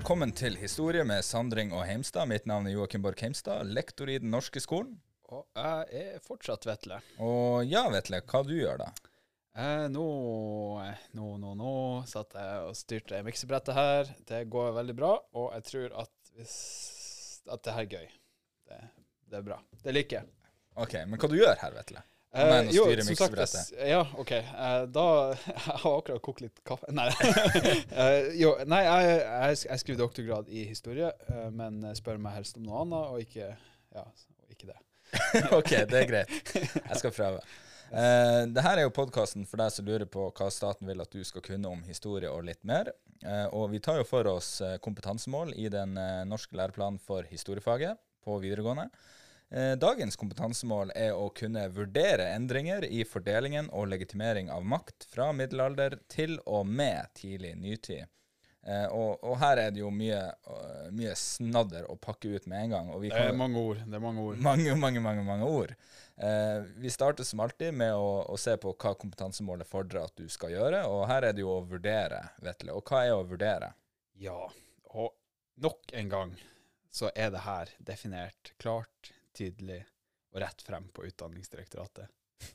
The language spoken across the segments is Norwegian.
Velkommen til Historie med Sandring og Heimstad. Mitt navn er Joakim Borg Heimstad, lektor i den norske skolen. Og jeg er fortsatt Vetle. Og ja, Vetle, hva du gjør da? Nå satt jeg og styrte miksebrettet her. Det går veldig bra, og jeg tror at det her er gøy. Det er bra. Det liker jeg. Ok, men hva du gjør her, Vetle? Jo, som sagt, ja, ok. Da jeg har akkurat kokt litt kaffe. Nei, jeg skriver doktorgrad i historie, men spør meg helst om noe annet, og ikke det. Ok, det er greit. Jeg skal prøve. Dette er jo podcasten for deg som lurer på hva staten vil at du skal kunne om historie og litt mer. Og vi tar jo for oss kompetansemål i den norske læreplanen for historiefaget på videregående. Dagens kompetansemål er å kunne vurdere endringer i fordelingen og legitimering av makt fra middelalder til og med tidlig nytid. Og her er det jo mye snadder å pakke ut med en gang. Og det er mange ord. Mange ord. Vi starter som alltid med å se på hva kompetansemålet fordrer at du skal gjøre, og her er det jo å vurdere, Vetle. Og hva er å vurdere? Ja, og nok en gang så er det her definert klart, tydelig og rett frem på Utdanningsdirektoratet.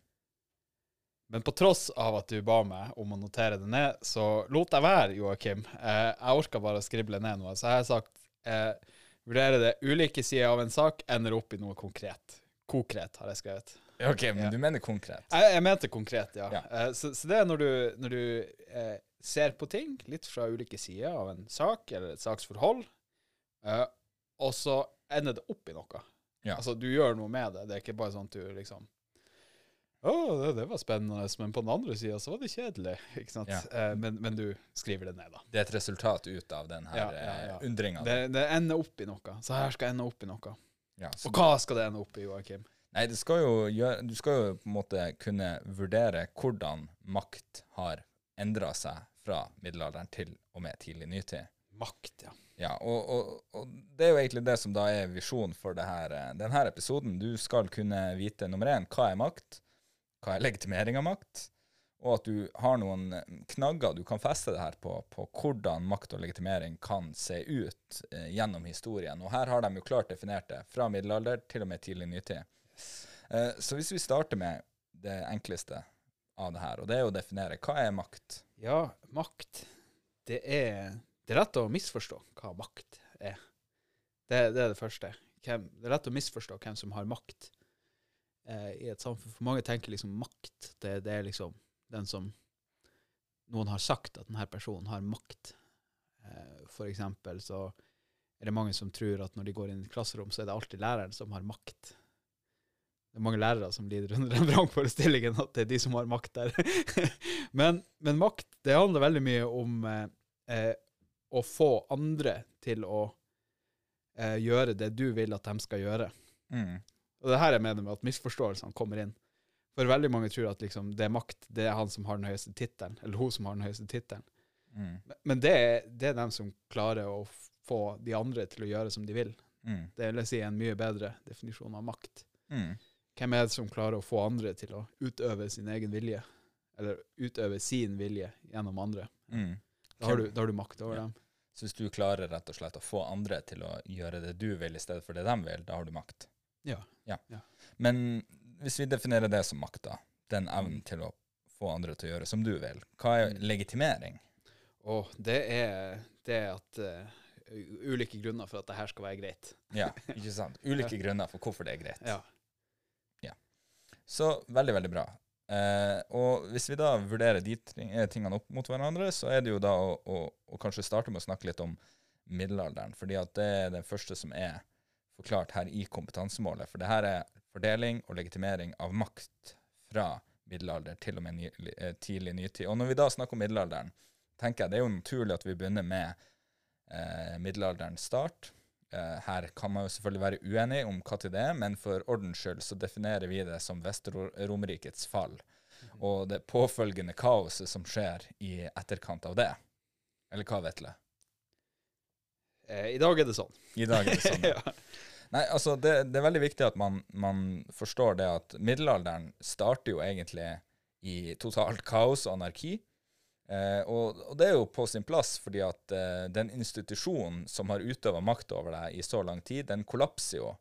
Men på tross av at du ba meg om å notere det ned, så lot jeg være, Joakim. Jeg orket bare å skrible ned noe, så jeg har sagt vurdere det ulike sider av en sak ender opp i noe konkret. Konkret har jeg skrevet. Ok, men du mener konkret? Jeg mente konkret, ja. Så det er når du ser på ting litt fra ulike sider av en sak eller et saksforhold, og så ender det opp i noe. Ja. Altså, du gjør noe med det. Det er ikke bare sånn at du liksom det var spennende, men på den andre siden så var det kjedelig, ikke sant? Ja. Men du skriver det ned, da. Det er et resultat ut av den her undringen. Det ender opp i noe. Så her skal ende opp i noe. Ja, og hva skal det ende opp i, Joakim? Nei, du skal jo på en måte kunne vurdere hvordan makt har endret seg fra middelalderen til og med tidlig nytid. Makt, ja. Ja, og det er jo egentlig det som da er visjonen for denne episoden. Du skal kunne vite nummer 1, hva er makt, hva er legitimering av makt, og at du har noen knagger du kan feste det her på hvordan makt og legitimering kan se ut gjennom historien. Og her har de jo klart definert det, fra middelalder til og med tidlig nytid. Så hvis vi starter med det enkleste av det her, og det er å definere, hva er makt? Ja, makt, det er lett å misforstå hva makt er. Det er det første. Det er lett å misforstå hvem som har makt i et samfunn. For mange tenker liksom makt, det er liksom den som noen har sagt at denne personen har makt. For eksempel så er det mange som tror at når de går inn i et klasserom, så er det alltid læreren som har makt. Det er mange lærere som lider under den vrangforestillingen at det er de som har makt der. men makt, det handler veldig mye om å få andre til å gjøre det du vil at de skal gjøre. Og det her jeg mener med at misforståelsene kommer inn. For veldig mange tror at liksom, det er makt, det er han som har den høyeste titelen, eller hun som har den høyeste titelen. Men det er dem som klarer å få de andre til å gjøre som de vil. Det vil jeg si en mye bedre definisjon av makt. Hvem er det som klarer å få andre til å utøve sin egen vilje, eller utøve sin vilje gjennom andre? Da har du makt over dem. Så hvis du klarer rett og slett å få andre til å gjøre det du vil i stedet for det de vil, da har du makt. Ja. Men hvis vi definerer det som makt da, den evnen til å få andre til å gjøre som du vil, hva er legitimering? Det er at ulike grunner for at det her skal være greit. Ja, ikke sant? Ulike grunner for hvorfor det er greit. Ja. Så veldig, veldig bra. Og hvis vi da vurderer de tingene opp mot hverandre, så er det jo da å kanskje starte med å snakke litt om middelalderen, fordi at det er det første som er forklart her i kompetansemålet, for det her er fordeling og legitimering av makt fra middelalder til og med tidlig nytid. Og når vi da snakker om middelalderen, tenker jeg det er jo naturlig at vi begynner med middelalderens start. Her kan man jo selvfølgelig være uenig om hva til det er, men for ordens skyld så definerer vi det som Vesterromerrikets fall, og det påfølgende kaoset som skjer i etterkant av det. Eller hva, Vetle? I dag er det sånn. I dag er det sånn, ja. Nei, altså det er veldig viktig at man forstår det at middelalderen starter jo egentlig i totalt kaos og anarki. Og det er jo på sin plass, fordi at den institusjonen som har utøvet makt over deg i så lang tid, den kollapser jo.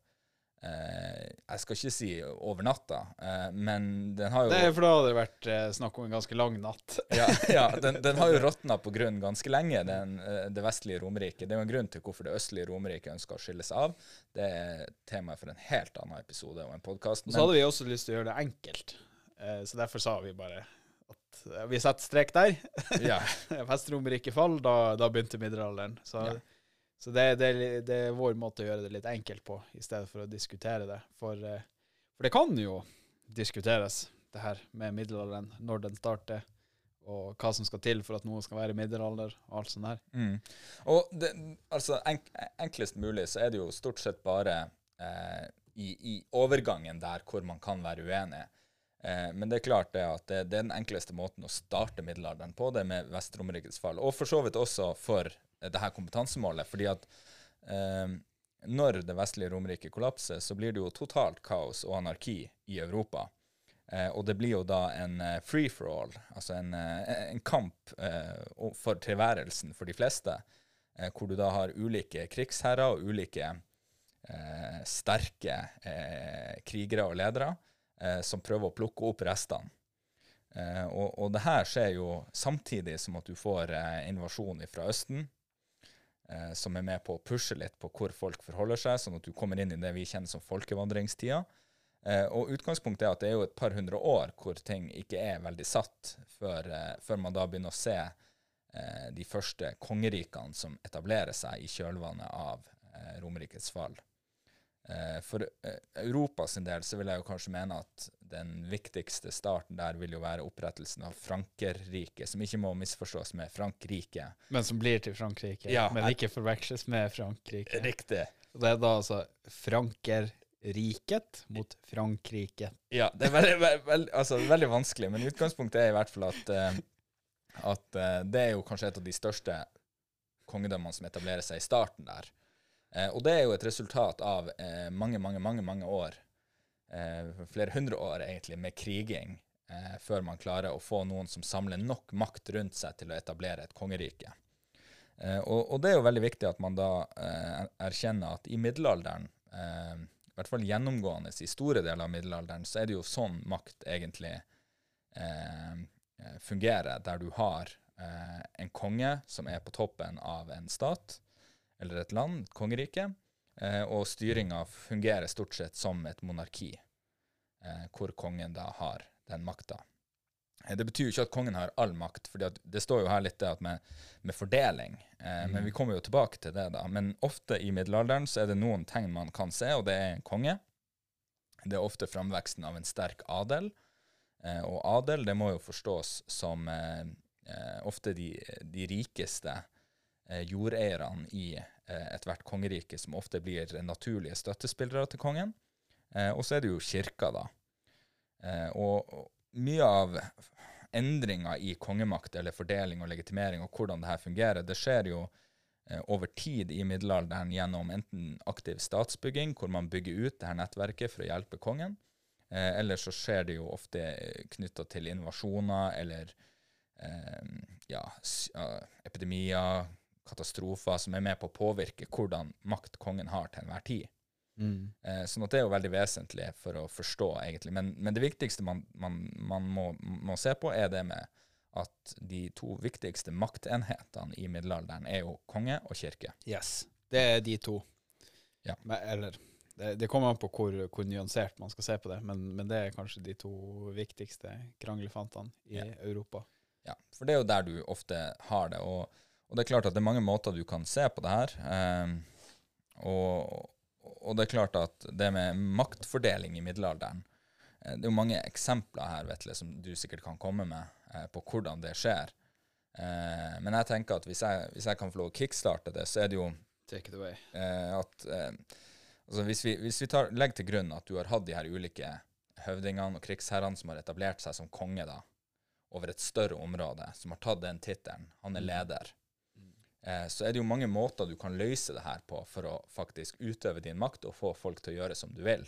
Jeg skal ikke si over natta, men den har jo... Det er for da hadde det vært snakk om en ganske lang natt. ja, den har jo råtnet på grunn ganske lenge, det vestlige Romerike. Det er jo en grunn til hvorfor det østlige Romerike ønsker å skilles av. Det er temaet for en helt annen episode og en podcast. Og så hadde vi også lyst til å gjøre det enkelt, så derfor sa vi bare at vi setter strek der. Ja. Vest-Romerike fall, da begynte middelalderen. Så det er vår måte å gjøre det litt enkelt på, i stedet for å diskutere det. For det kan jo diskuteres, det her med middelalderen, når den starter, og hva som skal til for at noe skal være middelalder, og alt sånt her. Og altså, enklest mulig så er det jo stort sett bare i overgangen der hvor man kan være uenig. Men det er klart det at det er den enkleste måten å starte middelalderen på, det med Vest-Romerikets fall. Og for så vidt også for det her kompetansemålet, fordi at når det vestlige Romerike kollapser, så blir det jo totalt kaos og anarki i Europa. Og det blir jo da en free-for-all, altså en kamp for tilværelsen for de fleste, hvor du da har ulike krigsherrer og ulike sterke krigere og ledere som prøver å plukke opp restene. Og det her skjer jo samtidig som at du får invasjon fra Østen, som er med på å pushe litt på hvor folk forholder seg, sånn at du kommer inn i det vi kjenner som folkevandringstida. Og utgangspunktet er at det er jo et par hundre år hvor ting ikke er veldig satt, før man da begynner å se de første kongerikene som etablerer seg i kjølvannet av Romerikets fall. For Europa sin del så vil jeg jo kanskje mene at den viktigste starten der vil jo være opprettelsen av Frankerriket, som ikke må misforstås med Frankrike. Men som blir til Frankrike, ja, men ikke forveksles med Frankrike. Riktig. Og det er da altså Frankerriket mot Frankrike. Ja, det er veldig vanskelig, men utgangspunktet er i hvert fall at det er jo kanskje et av de største kongedømmene som etablerer seg i starten der. Og det er jo et resultat av mange år, flere hundre år egentlig, med kriging, før man klarer å få noen som samler nok makt rundt seg til å etablere et kongerike. Og det er jo veldig viktig at man da erkjenner at i middelalderen, i hvert fall gjennomgående i store deler av middelalderen, så er det jo sånn makt egentlig fungerer, der du har en konge som er på toppen av en stat, eller et land, kongerike, og styringen fungerer stort sett som et monarki, hvor kongen da har den makta. Det betyr jo ikke at kongen har all makt, for det står jo her litt det at med fordeling, men vi kommer jo tilbake til det da. Men ofte i middelalderen så er det noen tegn man kan se, og det er en konge. Det er ofte framveksten av en sterk adel, og adel, det må jo forstås som ofte de rikeste jordeierne i et hvert kongerike, som ofte blir naturlige støttespillere til kongen. Og så er det jo kirka da. Og mye av endringer i kongemakt, eller fordeling og legitimering, og hvordan det her fungerer, det skjer jo over tid i middelalderen gjennom enten aktiv statsbygging, hvor man bygger ut det her nettverket for å hjelpe kongen, eller så skjer det jo ofte knyttet til invasjoner, eller epidemier, katastrofer som er med på å påvirke hvordan makt kongen har til enhver tid. Sånn at det er jo veldig vesentlig for å forstå egentlig. Men det viktigste man må se på er det med at de to viktigste maktenhetene i middelalderen er jo konge og kirke. Yes, det er de to. Ja. Eller, det kommer an på hvor nyansert man skal se på det, men det er kanskje de to viktigste kranglefantene i Europa. Ja, for det er jo der du ofte har det, og det er klart at det er mange måter du kan se på det her, og det er klart at det med maktfordeling i middelalderen, det er jo mange eksempler her, Vetle, som du sikkert kan komme med på hvordan det skjer. Men jeg tenker at hvis jeg kan få lov å kickstarte det, så er det jo take it away. Altså hvis vi legger til grunn at du har hatt de her ulike høvdingene og krigsherrene som har etablert seg som konge da, over et større område, som har tatt den titelen, han er leder. Så er det jo mange måter du kan løse det her på for å faktisk utøve din makt og få folk til å gjøre som du vil.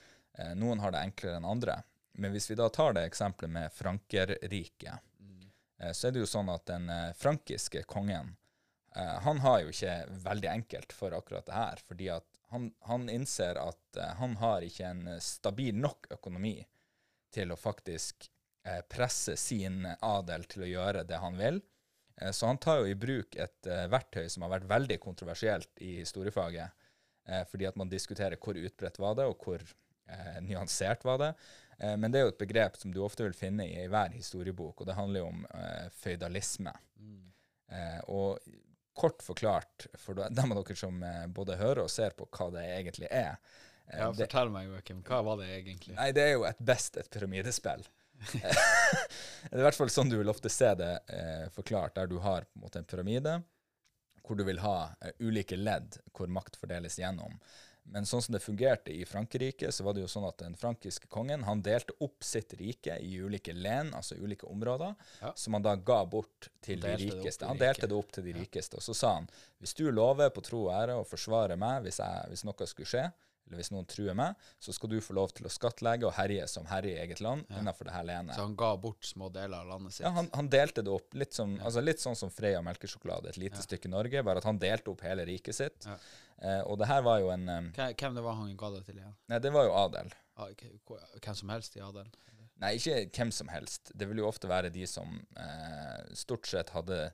Noen har det enklere enn andre. Men hvis vi da tar det eksempelet med Frankerriket, så er det jo sånn at den frankiske kongen, han har jo ikke veldig enkelt for akkurat det her, fordi at han innser at han har ikke en stabil nok økonomi til å faktisk presse sin adel til å gjøre det han vil. Så han tar jo i bruk et verktøy som har vært veldig kontroversielt i historiefaget, fordi at man diskuterer hvor utbredt var det, og hvor nyansert var det. Men det er jo et begrep som du ofte vil finne i hver historiebok, og det handler jo om feudalisme. Og kort forklart, for dem av dere som både hører og ser på hva det egentlig er. Ja, fortell meg, Joachim, hva var det egentlig? Nei, det er jo et pyramidespill. Det er i hvert fall sånn du vil ofte se det forklart, der du har på en måte en pyramide, hvor du vil ha ulike ledd hvor makt fordeles gjennom. Men sånn som det fungerte i Frankrike, så var det jo sånn at den frankiske kongen, han delte opp sitt rike i ulike len, altså ulike områder, som han da ga bort til de rikeste. Han delte det opp til de rikeste, og så sa han, hvis du lover på tro og ære å forsvare meg hvis noe skulle skje, eller hvis noen truer meg, så skal du få lov til å skattlegge og herje som herre i eget land innenfor det her lenet. Så han ga bort små deler av landet sitt? Ja, han delte det opp, litt sånn som Freia melkesjokolade, et lite stykke Norge, bare at han delte opp hele riket sitt. Og det her var jo en... Hvem det var han ga det til igjen? Nei, det var jo adel. Hvem som helst i adel? Nei, ikke hvem som helst. Det vil jo ofte være de som stort sett hadde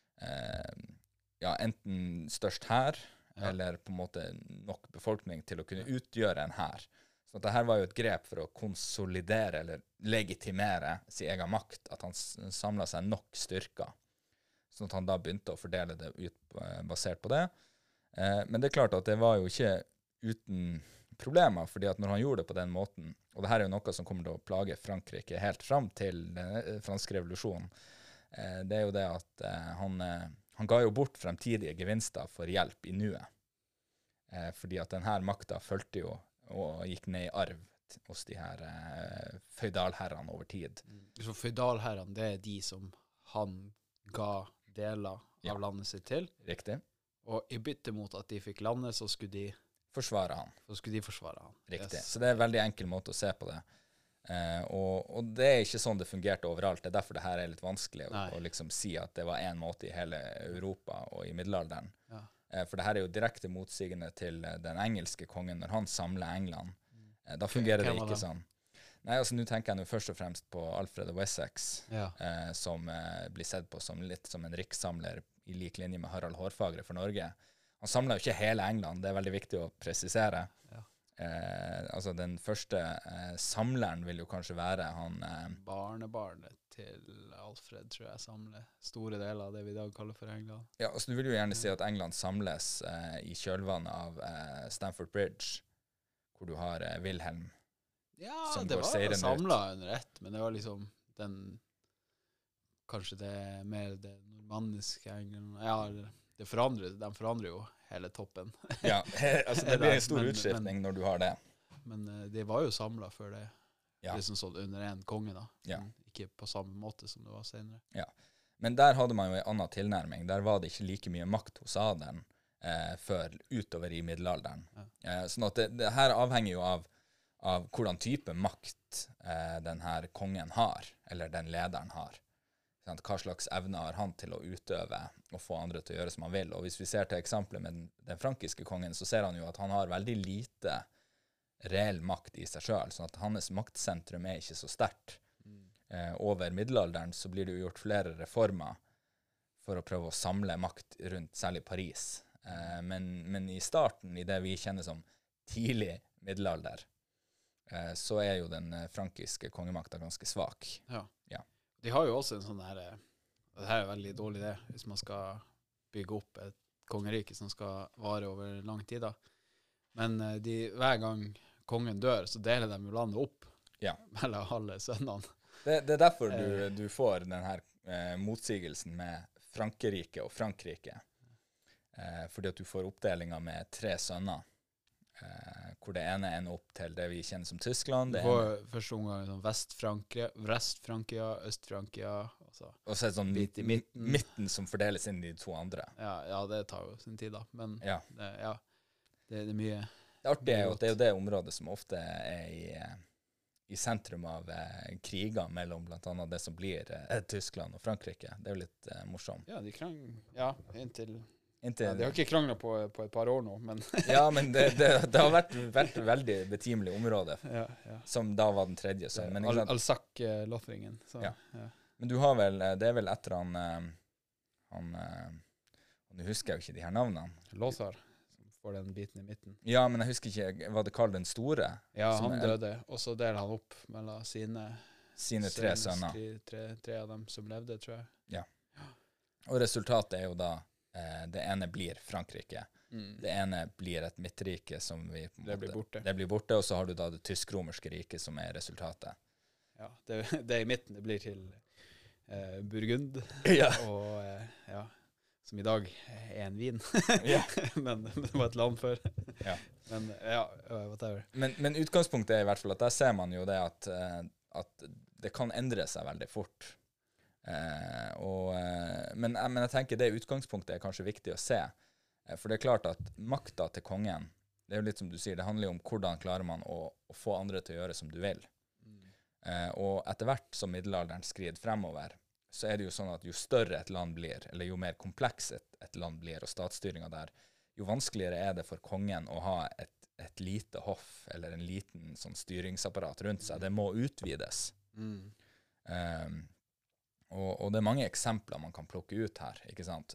enten størst her, eller på en måte nok befolkning til å kunne utgjøre en her. Så dette her var jo et grep for å konsolidere eller legitimere sin egen makt, at han samlet seg nok styrker. Sånn at han da begynte å fordele det ut basert på det. Men det er klart at det var jo ikke uten problemer, fordi at når han gjorde det på den måten, og det her er jo noe som kommer til å plage Frankrike helt fram til den franske revolusjonen, det er jo det at han ga jo bort fremtidige gevinster for hjelp i nuet. Fordi at denne makta følte jo og gikk ned i arv hos de her feudalherrene over tid. Så feudalherrene, det er de som han ga deler av landet sitt til? Riktig. Og i bytte mot at de fikk landet, så skulle de forsvare han. Riktig. Yes. Så det er en veldig enkel måte å se på det. Og det er ikke sånn det fungerte overalt. Det er derfor det her er litt vanskelig å liksom si at det var en måte i hele Europa og i middelalderen. For det her er jo direkte motsigende til den engelske kongen når han samler England. Da fungerer det ikke sånn. Nei, altså nå tenker jeg først og fremst på Alfred of Wessex, som blir sett på som litt som en rikssamler i lik linje med Harald Hårfagre for Norge. Han samler jo ikke hele England, det er veldig viktig å presisere. Altså den første samleren vil jo kanskje være han... Barnebarnet til Alfred, tror jeg, samler store deler av det vi i dag kaller for England. Ja, altså du vil jo gjerne si at England samles i kjølvannet av Stamford Bridge, hvor du har Wilhelm. Ja, det var samlet under ett, men det var liksom den... Kanskje det er mer det normanniske England. Ja, de forandrer jo hele toppen. Ja, altså det blir en stor utskiftning når du har det. Men de var jo samlet før det. Liksom sånn under en konge da. Ikke på samme måte som det var senere. Ja, men der hadde man jo en annen tilnærming. Der var det ikke like mye makt hos adelen før utover i middelalderen. Sånn at det her avhenger jo av hvordan type makt den her kongen har, eller den lederen har. Hva slags evne har han til å utøve og få andre til å gjøre som han vil. Og hvis vi ser til eksempelet med den frankiske kongen, så ser han jo at han har veldig lite reell makt i seg selv, sånn at hans maktsentrum er ikke så sterkt. Over middelalderen så blir det jo gjort flere reformer for å prøve å samle makt rundt særlig Paris. Men i starten, i det vi kjenner som tidlig middelalder, så er jo den frankiske kongemakta ganske svak. Ja. De har jo også en sånn her, og det her er veldig dårlig det, hvis man skal bygge opp et kongerike som skal vare over lang tid da. Men hver gang kongen dør, så deler de jo landet opp mellom alle sønnene. Det er derfor du får den her motsigelsen med Frankerike og Frankrike. Fordi at du får oppdelinger med 3 sønner. Hvor det ene ender opp til det vi kjenner som Tyskland. Det var første omgang sånn Vest-Frankia, Øst-Frankia. Og så er det sånn midten som fordeles inn i de 2 andre. Ja, det tar jo sin tid da. Men det er mye... Det artige er jo at det er jo det området som ofte er i sentrum av kriger mellom blant annet det som blir Tyskland og Frankrike. Det er jo litt morsomt. Ja, de krangler. Ja, inntil Inntil, de har ikke kranglet på et par år nå, men ja, men det har vært veldig betimelig område, ja. som da var den tredje. Så, men, Alsac-Lothringen. Ja. Men du har vel, det er vel etter han nå husker jeg jo ikke de her navnene. Lothar, som får den biten i midten. Ja, men jeg husker ikke, var det Karl den store? Ja, han døde, og så deler han opp mellom sine 3 sønner. Tre av dem som levde, tror jeg. Ja. Og resultatet er jo da det ene blir Frankrike. Det ene blir et midtrike som vi det blir borte. Det blir borte, og så har du da det tysk-romerske riket som er resultatet. Ja, det i midten, det blir til Burgund, og ja, som i dag er en vin. men det var et land før. Ja. Men ja, whatever. Men utgangspunktet er i hvert fall at der ser man jo det at det kan endre seg veldig fort. Men jeg tenker det utgangspunktet er kanskje viktig å se, for det er klart at makta til kongen, det er jo litt som du sier, det handler jo om hvordan klarer man å få andre til å gjøre som du vil. Og etter hvert som middelalderen skrider fremover, så er det jo sånn at jo større et land blir, eller jo mer kompleks et land blir, og statsstyringa der, jo vanskeligere er det for kongen å ha et lite hoff, eller en liten sånn styringsapparat rundt seg. Det må utvides. Og det er mange eksempler man kan plukke ut her, ikke sant?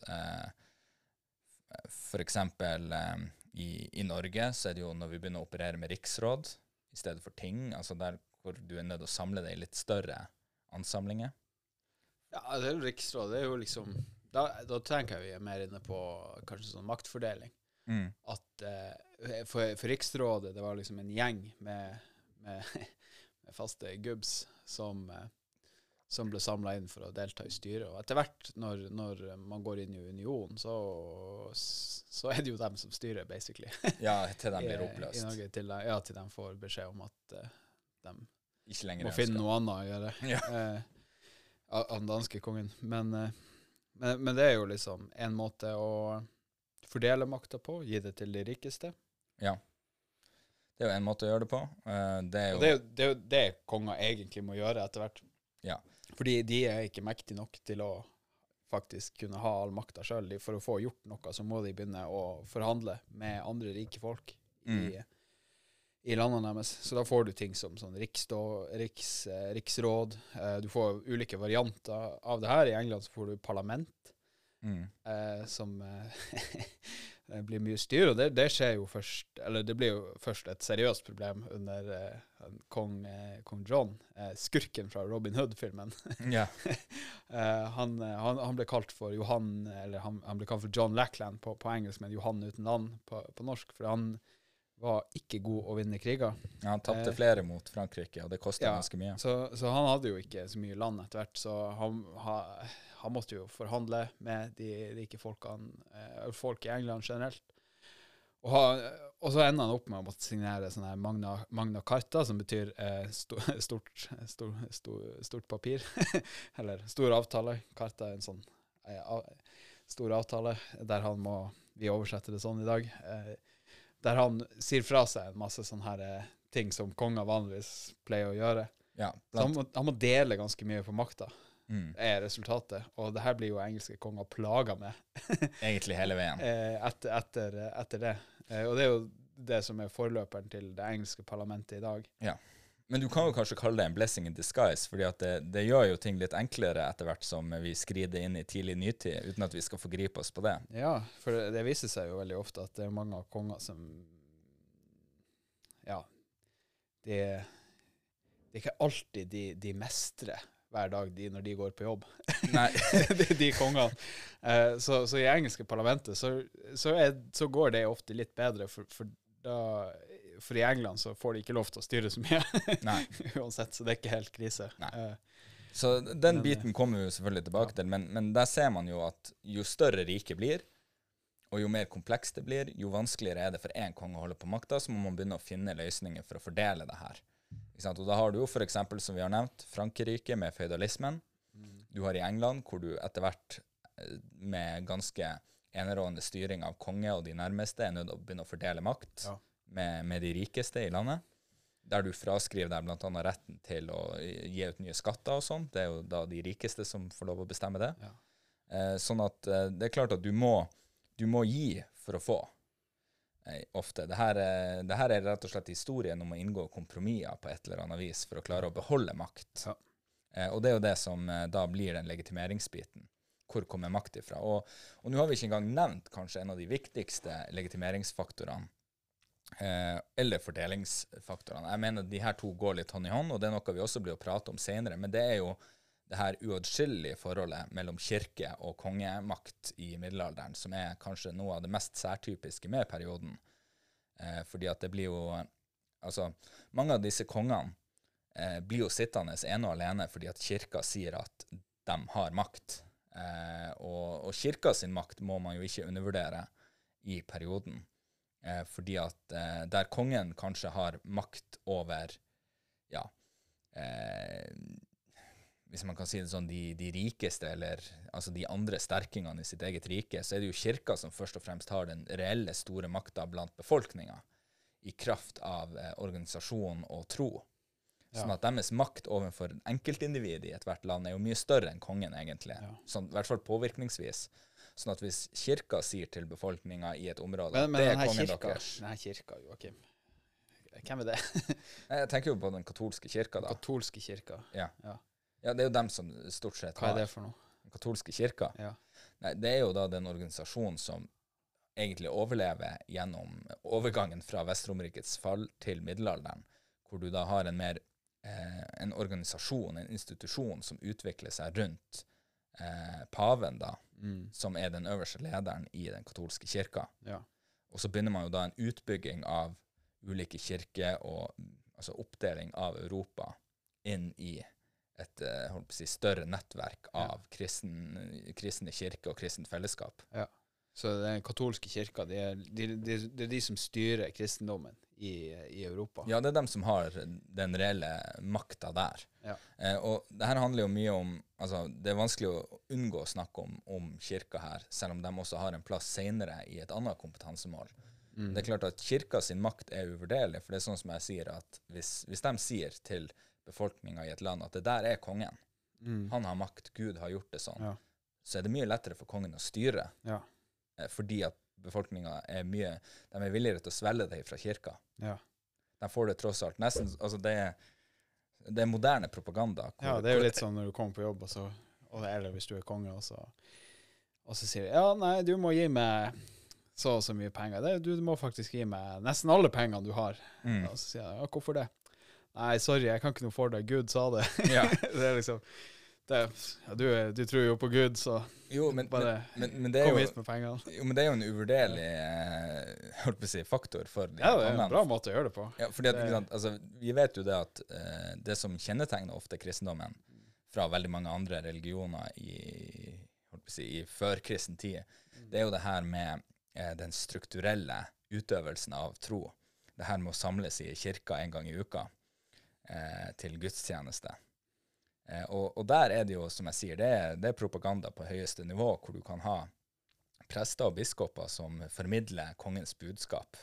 For eksempel i Norge så er det jo når vi begynner å operere med riksråd i stedet for ting, altså der hvor du er nødt til å samle det i litt større ansamlinger. Ja, det er jo riksråd, det er jo liksom, da tenker vi mer inne på kanskje sånn maktfordeling. At for riksrådet, det var liksom en gjeng med faste gubbs som ble samlet inn for å delta i styret. Og etter hvert, når man går inn i union, så er det jo dem som styrer, basically. Ja, til de blir oppløst. I Norge, til de får beskjed om at de ikke lenger må finne noe annet å gjøre av den danske kongen. Men det er jo liksom en måte å fordele makta på, gi det til de rikeste. Ja. Det er jo en måte å gjøre det på. Det er jo det er jo det konger egentlig må gjøre etter hvert. Ja. Fordi de er ikke mektige nok til å faktisk kunne ha all makta selv. For å få gjort noe, så må de begynne å forhandle med andre rike folk i landene deres. Så da får du ting som sånn riksråd. Du får ulike varianter av det her. I England så får du parlament, som blir mye styr, og det skjer jo først, eller det blir jo først et seriøst problem under kong John, skurken fra Robin Hood-filmen. Han ble kalt for Johan, eller han ble kalt for John Lackland på engelsk, men Johan uten land på norsk, for han var ikke god å vinne kriger. Ja, han tappte flere mot Frankrike, og det kostet ganske mye. Så han hadde jo ikke så mye land etter hvert, så han måtte jo forhandle med de rike folkene, folk i England generelt. Og så ender han opp med å måtte signere sånne her Magna Carta, som betyr stort papir, eller stor avtale. Carta er en sånn stor avtale, der vi oversetter det sånn i dag, der han sier fra seg en masse sånne her ting som konger vanligvis pleier å gjøre. Ja, så han må dele ganske mye på makta. Er resultatet, og det her blir jo engelske konger plaget med egentlig hele veien etter det, og det er jo det som er forløperen til det engelske parlamentet i dag. Ja, men du kan jo kanskje kalle det en blessing in disguise, fordi at det gjør jo ting litt enklere etter hvert som vi skrider inn i tidlig nytid, uten at vi skal forgripe oss på det. Ja, for det viser seg jo veldig ofte at det er mange konger som det er ikke alltid de mestrer hver dag når de går på jobb. Nei. de kongene. Så i engelske parlamentet så går det ofte litt bedre, for i England så får de ikke lov til å styre så mye. Nei. Uansett, så det er ikke helt krise. Så den biten kommer vi jo selvfølgelig tilbake til, men der ser man jo at jo større riket blir, og jo mer komplekst det blir, jo vanskeligere er det for en konge å holde på makta, så må man begynne å finne løsninger for å fordele det her. Og da har du jo for eksempel, som vi har nevnt, Frankrike med feudalismen. Du har i England, hvor du etter hvert med ganske enerående styring av konge og de nærmeste er nødt til å begynne å fordele makt med de rikeste i landet. der du fraskriver deg blant annet retten til å gi ut nye skatter og sånn. Det er jo da de rikeste som får lov å bestemme det. Ja. Sånn at det er klart at du må gi for å få. Ofte. Det her er rett og slett historien om å inngå kompromisser på et eller annet vis for å klare å beholde makt. Ja. Og det er jo det som da blir den legitimeringsbiten. Hvor kommer makt ifra? Og nå har vi ikke engang nevnt kanskje en av de viktigste legitimeringsfaktorene, eller fordelingsfaktorene. Jeg mener de her to går litt hånd i hånd, og det er noe vi også blir å prate om senere, men det er jo det her uatskillelige forholdet mellom kirke og kongemakt i middelalderen, som er kanskje noe av det mest særtypiske med perioden. Fordi at det blir jo, altså, mange av disse kongene blir jo sittende ene og alene fordi at kirka sier at de har makt. Og kirka sin makt må man jo ikke undervurdere i perioden. Fordi at der kongen kanskje har makt over, ja, hvis man kan si det sånn, de rikeste, eller altså de andre sterkingene i sitt eget rike, så er det jo kirka som først og fremst har den reelle store makta blant befolkninga, i kraft av organisasjon og tro. Sånn at deres makt overfor enkeltindivid i et hvert land er jo mye større enn kongen, egentlig. Sånn, i hvert fall påvirkningsvis. Sånn at hvis kirka sier til befolkninga i et område men det er kongen deres. Denne kirka, Joakim, hvem er det? Jeg tenker jo på den katolske kirka, da. Katolske kirka? Ja, det er jo dem som stort sett har. Hva er det for noe? Den katolske kirka? Ja. Nei, det er jo da den organisasjonen som egentlig overlever gjennom overgangen fra Vestromrikets fall til middelalderen, hvor du da har en organisasjon, en institusjon som utvikler seg rundt paven da, som er den øverste lederen i den katolske kirka. Ja. Og så begynner man jo da en utbygging av ulike kirker og altså oppdeling av Europa inn i et større nettverk av kristne kirker og kristent fellesskap. Ja. Så den katolske kirka, det er de som styrer kristendommen i Europa. Ja, det er dem som har den reelle makta der. Ja. Og det her handler jo mye om, altså det er vanskelig å unngå å snakke om kirka her, selv om de også har en plass senere i et annet kompetansemål. Det er klart at kirka sin makt er uvurderlig, for det er sånn som jeg sier, at hvis de sier til befolkninga i et land at det der er kongen, han har makt, Gud har gjort det sånn, så er det mye lettere for kongen å styre. Ja. Fordi at befolkninga er villigere til å svelge det fra kirka. Ja. De får det tross alt nesten, altså det er moderne propaganda. Det er jo litt sånn når du kommer på jobb, eller hvis du er konge, og så sier de, nei, du må gi meg så og så mye penger. Du må faktisk gi meg nesten alle pengene du har. Og så sier jeg, hvorfor det? Nei, sorry, jeg kan ikke noe for det. Gud sa det. Ja. Det er liksom... du tror jo på Gud, så bare kom hit med pengene. Jo, men det er jo en uvurderlig faktor for de det er en bra måte å gjøre det på. Ja, fordi at, altså, vi vet jo det at det som kjennetegner ofte kristendommen fra veldig mange andre religioner i førkristen tid, det er jo det her med den strukturelle utøvelsen av tro. Det her med å samles i kirka en gang i uka til gudstjeneste. Og der er det jo, som jeg sier, det er propaganda på høyeste nivå, hvor du kan ha prester og biskoper som formidler kongens budskap,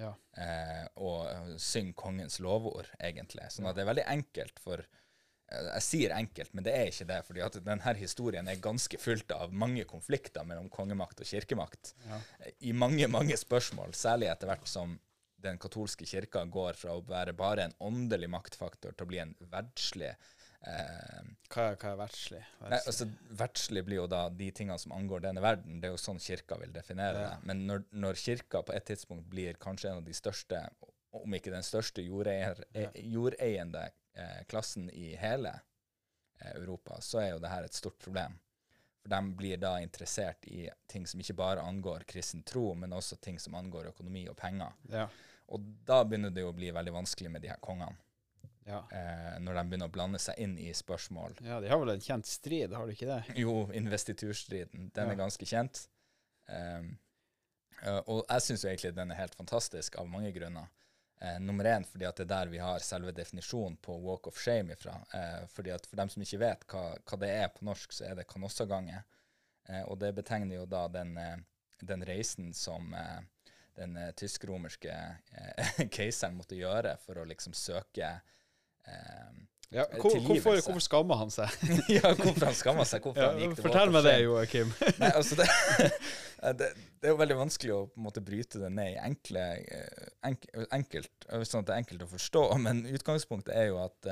og synger kongens lovord, egentlig. Sånn at det er veldig enkelt for, jeg sier enkelt, men det er ikke det, fordi at denne historien er ganske fullt av mange konflikter mellom kongemakt og kirkemakt, i mange, mange spørsmål, særlig etter hvert som den katolske kirka går fra å være bare en åndelig maktfaktor til å bli en verdslig. Hva er verdslig? Nei, altså, verdslig blir jo da de tingene som angår denne verden. Det er jo sånn kirka vil definere det. Men når kirka på et tidspunkt blir kanskje en av de største, om ikke den største jordeiende klassen i hele Europa, så er jo det her et stort problem. For de blir da interessert i ting som ikke bare angår kristen tro, men også ting som angår økonomi og penger. Ja. Og da begynner det jo å bli veldig vanskelig med de her kongene. Ja. Når de begynner å blande seg inn i spørsmål. Ja, de har vel en kjent strid, har de ikke det? Jo, investiturstriden. Den er ganske kjent. Og jeg synes jo egentlig den er helt fantastisk av mange grunner. Nummer 1, fordi at det er der vi har selve definisjonen på walk of shame ifra. Fordi at for dem som ikke vet hva det er på norsk, så er det kanossagange. Og det betegner jo da den reisen som tysk-romerske keiseren måtte gjøre for å liksom søke tilgivelse. Hvorfor skammer han seg? Ja, hvorfor han skammer seg, hvorfor han gikk til fortell meg det, Joakim. Nei, altså det er jo veldig vanskelig å på en måte bryte det ned i enkelt, sånn at det er enkelt å forstå, men utgangspunktet er jo at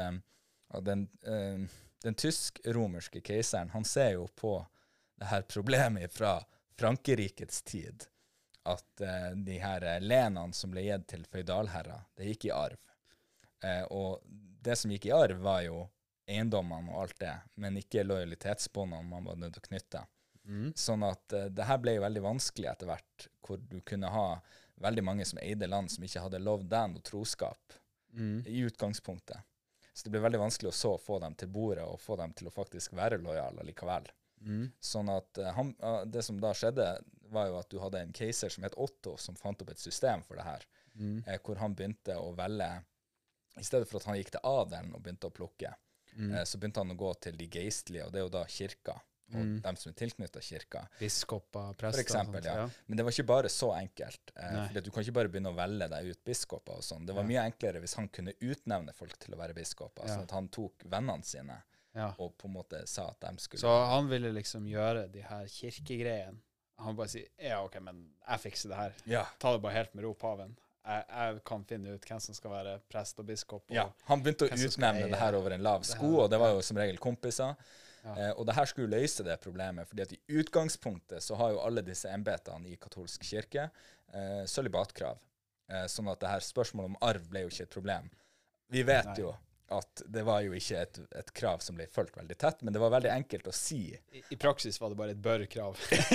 den tysk-romerske keiseren, han ser jo på det her problemet fra Frankerikets tid, at de her lenene som ble gitt til føydalherrer, det gikk i arv. Og det som gikk i arv var jo eiendommene og alt det, men ikke lojalitetsbåndene man var nødt til å knytte. Sånn at det her ble jo veldig vanskelig etter hvert, hvor du kunne ha veldig mange som eide land som ikke hadde lovd deg noe troskap i utgangspunktet. Så det ble veldig vanskelig å så få dem til bordet og få dem til å faktisk være lojale likevel. Sånn at det som da skjedde, var jo at du hadde en keiser som het Otto, som fant opp et system for det her, hvor han begynte å velge, i stedet for at han gikk til adelen og begynte å plukke, så begynte han å gå til de geistlige, og det er jo da kirka, og dem som er tilknyttet kirka. Biskoper, prester. For eksempel, sånt, ja. Men det var ikke bare så enkelt, for du kan ikke bare begynne å velge deg ut biskoper og sånn. Det var mye enklere hvis han kunne utnevne folk til å være biskoper, sånn at han tok vennene sine, og på en måte sa at de skulle... Så han ville liksom gjøre de her kirkegreiene. Han bare sier, ja, ok, men jeg fikser det her. Ja. Ta det bare helt med ro, paven. Jeg kan finne ut hvem som skal være prest og biskop. Og ja, han begynte å utnevne det her over en lav sko, og det var jo som regel kompiser. Og det her skulle løse det problemet, fordi at i utgangspunktet så har jo alle disse embetene i katolsk kirke sølibatkrav. Sånn at det her spørsmålet om arv ble jo ikke et problem. Vi vet jo at det var jo ikke et krav som ble følt veldig tett, men det var veldig enkelt å si. I praksis var det bare et bør-krav.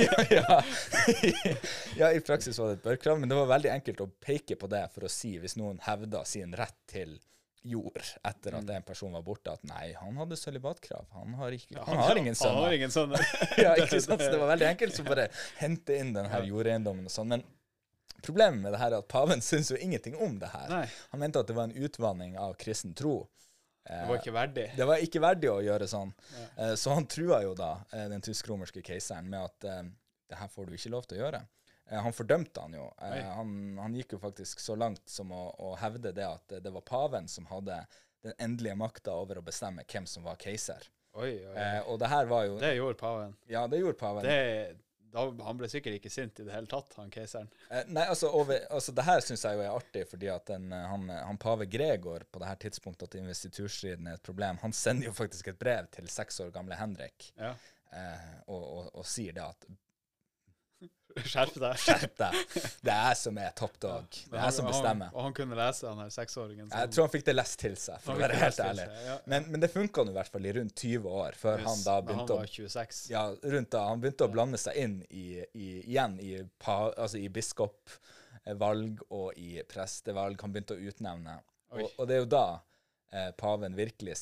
Ja, i praksis var det et bør-krav, men det var veldig enkelt å peke på det for å si, hvis noen hevda sin rett til jord etter at en person var borte, at nei, han hadde sølibatkrav. Han har ingen sønner. Han har ingen sønner. Ja, ikke sant? Så det var veldig enkelt å bare hente inn den her jordeiendommen og sånn, men problemet med det her er at paven synes jo ingenting om det her. Nei. Han mente at det var en utvanning av kristen tro. Det var ikke verdig. Det var ikke verdig å gjøre sånn. Så han trua jo da den tysk-romerske keiseren med at det her får du ikke lov til å gjøre. Han fordømte han jo. Han gikk jo faktisk så langt som å hevde det at det var paven som hadde den endelige makta over å bestemme hvem som var keiser. Oi. Og det her var jo... Det gjorde paven. Ja, det gjorde paven. Han ble sikkert ikke sint i det hele tatt, han keiseren. Nei, altså det her synes jeg jo er artig, fordi at han pave Gregor på det her tidspunktet at investiturstriden er et problem, han sender jo faktisk et brev til 6 år gamle Henrik, og sier det at Skjerp deg. Skjerp deg. Det er jeg som er top dog. Det er jeg som bestemmer. Og han kunne lese, han her 6-åringen. Jeg tror han fikk det lest til seg, for å være helt ærlig. Men det funket i hvert fall i rundt 20 år, før han da begynte han var 26. Ja, rundt da. Han begynte å blande seg inn igjen i biskopvalg og i prestevalg. Han begynte å utnevne. Og det er jo da paven virkelig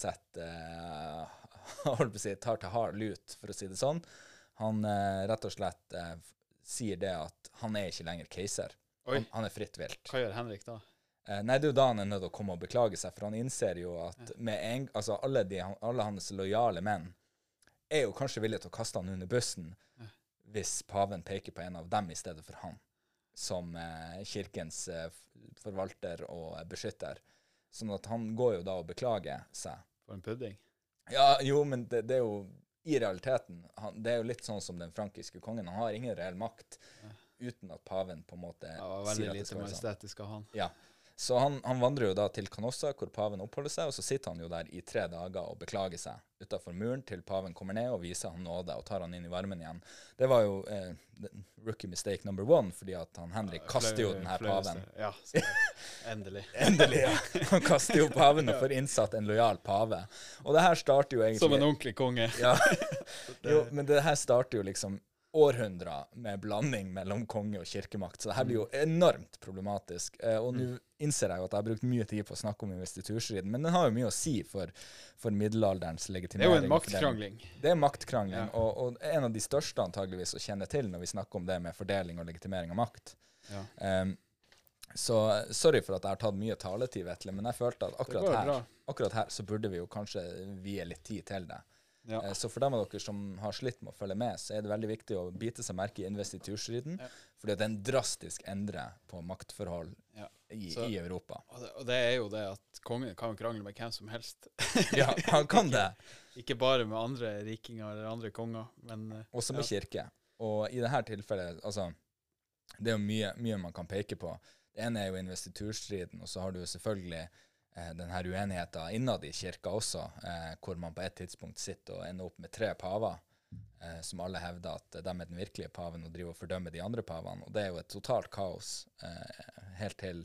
tar til hard lut, for å si det sånn. Han rett og slett sier det at han er ikke lenger keiser. Han er fritt vilt. Hva gjør Henrik da? Nei, det er jo da han er nødt til å komme og beklage seg, for han innser jo at alle hans lojale menn er jo kanskje villige til å kaste han under bussen hvis paven peker på en av dem i stedet for han, som kirkens forvalter og beskytter. Sånn at han går jo da og beklager seg. For en pudding? Ja, jo, men det er jo i realiteten, det er jo litt sånn som den frankiske kongen. Han har ingen reell makt uten at paven på en måte sier at det skal være sånn. Majestetisk av han. Ja, så han vandrer jo da til Canossa, hvor paven oppholder seg, og så sitter han jo der i 3 dager og beklager seg utenfor muren til paven kommer ned og viser han nåde og tar han inn i varmen igjen. Det var jo rookie mistake number 1, fordi at Henrik kaster jo den her paven. Ja, endelig. Endelig, ja. Han kaster jo paven og får innsatt en lojal pave. Og det her starter jo egentlig... Som en ordentlig konge. Ja, jo, men det her starter jo liksom århundrer med blanding mellom konge og kirkemakt, så det her blir jo enormt problematisk. Og nå innser jeg jo at jeg har brukt mye tid på å snakke om investiturstriden, men den har jo mye å si for middelalderens legitimering. Det er jo en maktkrangling. Det er maktkrangling, og en av de største antageligvis å kjenne til når vi snakker om det med fordeling og legitimering av makt. Så sorry for at jeg har tatt mye taletid, Vetle, men jeg følte at akkurat her så burde vi jo kanskje vie litt tid til det. Ja. Så for dem av dere som har slitt med å følge med, så er det veldig viktig å bite seg merke i investiturstriden, fordi at den drastisk endrer på maktforhold i Europa. Og det er jo det at kongen kan krangle med hvem som helst. Ja, han kan det. Ikke bare med andre rikinger eller andre konger, men... Også med kirke. Og i dette tilfellet, altså, det er jo mye man kan peke på. Det ene er jo investiturstriden, og så har du jo selvfølgelig den her uenigheten innad i kirka også, hvor man på et tidspunkt sitter og ender opp med 3 paver, som alle hevder at de er den virkelige paven og driver og fordømmer de andre pavene. Og det er jo et totalt kaos, helt til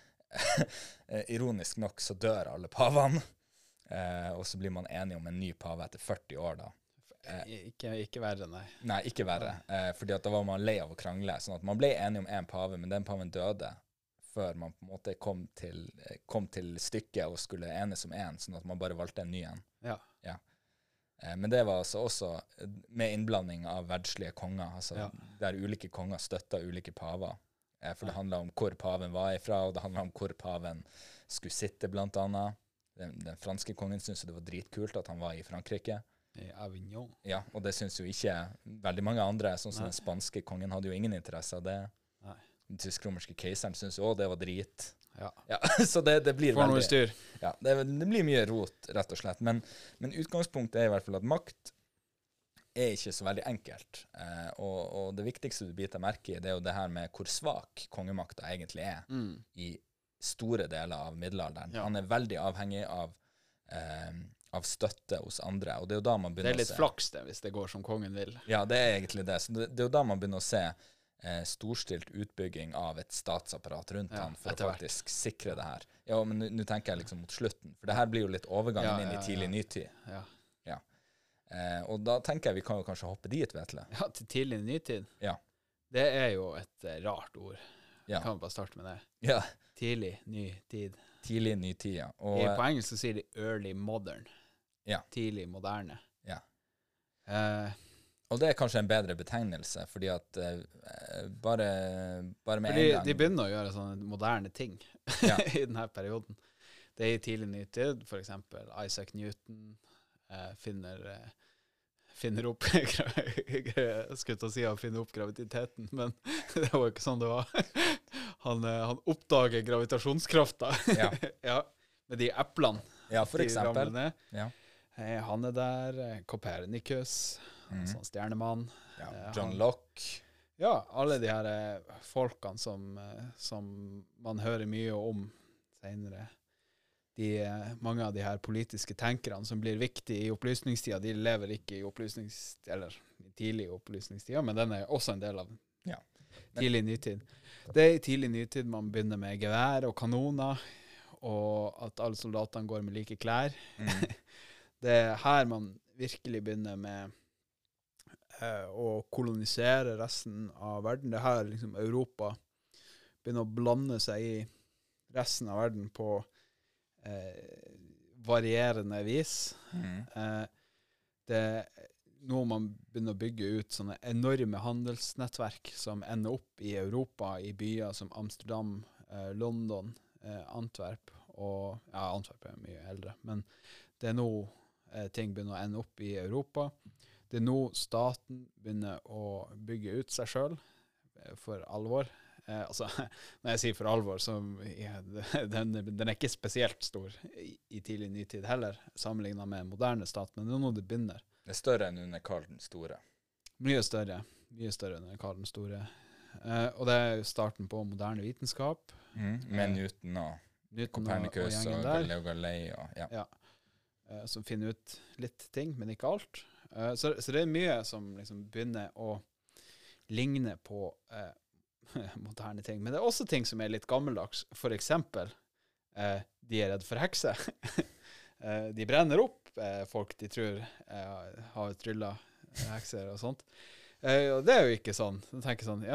ironisk nok så dør alle pavene, og så blir man enige om en ny pave etter 40 år da. Ikke verre, nei. Nei, ikke verre, fordi at da var man lei av å krangle, sånn at man ble enige om en pave, men den paven døde før man på en måte kom til stykket og skulle enes om en, sånn at man bare valgte en ny en. Ja. Men det var altså også med innblanding av verdslige konger, altså der ulike konger støttet ulike paver. For det handlet om hvor paven var ifra, og det handlet om hvor paven skulle sitte blant annet. Den franske kongen syntes det var dritkult at han var i Frankrike. I Avignon. Ja, og det synes jo ikke veldig mange andre, sånn som den spanske kongen hadde jo ingen interesse av det. Nei. Den tysk-romerske keiseren synes jo, det var drit. Ja. Så det blir for noe styr. Ja, det blir mye rot, rett og slett. Men utgangspunktet er i hvert fall at makt er ikke så veldig enkelt. Og det viktigste du biter merke i, det er jo det her med hvor svak kongemakta egentlig er i store deler av middelalderen. Han er veldig avhengig av støtte hos andre, og det er jo da man begynner å se... Det er litt flaks det, hvis det går som kongen vil. Ja, det er egentlig det. Så det er jo da man begynner å se storstilt utbygging av et statsapparat rundt han for å faktisk sikre det her. Ja, men nå tenker jeg liksom mot slutten, for det her blir jo litt overgangen inn i tidlig nytid. Ja. Og da tenker jeg vi kan jo kanskje hoppe dit, Vetle. Ja, til tidlig nytid. Ja. Det er jo et rart ord. Ja. Kan vi bare starte med det. Ja. Tidlig ny tid. Tidlig nytid, ja. Og, på engelsk så sier de early modern. Ja. Tidlig moderne. Ja. Og det er kanskje en bedre betegnelse, fordi at bare med en gang... De begynner å gjøre sånne moderne ting i denne perioden. Det er i tidlig nytid, for eksempel Isaac Newton finner opp jeg skulle til å si han finner opp graviditeten, men det var ikke sånn det var. Han oppdager gravitasjonskrafta med de eplene. Ja, for eksempel. Han er der, Copernicus, sånn stjernemann. John Locke. Ja, alle de her folkene som man hører mye om senere. Mange av de her politiske tenkerne som blir viktige i opplysningstida, de lever ikke i tidlig opplysningstida, men den er også en del av tidlig nytid. Det er i tidlig nytid man begynner med gevær og kanoner, og at alle soldatene går med like klær. Det er her man virkelig begynner med å kolonisere resten av verden. Det er her liksom Europa begynner å blande seg i resten av verden på varierende vis. Det er nå man begynner å bygge ut sånne enorme handelsnettverk som ender opp i Europa, i byer som Amsterdam, London, Antwerp, og Antwerp er mye eldre, men det er nå ting begynner å ende opp i Europa. Det er nå staten begynner å bygge ut seg selv for alvor. Når jeg sier for alvor, så den er ikke spesielt stor i tidlig nytid heller, sammenlignet med moderne stat, men det er nå det begynner. Det er større enn under Karl den store. Mye større enn under Karl den store. Og det er starten på moderne vitenskap. Med Newton og Copernicus og Galileo Galilei. Som finner ut litt ting, men ikke alt. Så det er mye som liksom begynner å ligne på moderne ting. Men det er også ting som er litt gammeldags. For eksempel, de er redd for hekser. De brenner opp folk de tror har tryllet hekser og sånt. Og det er jo ikke sånn. De tenker sånn,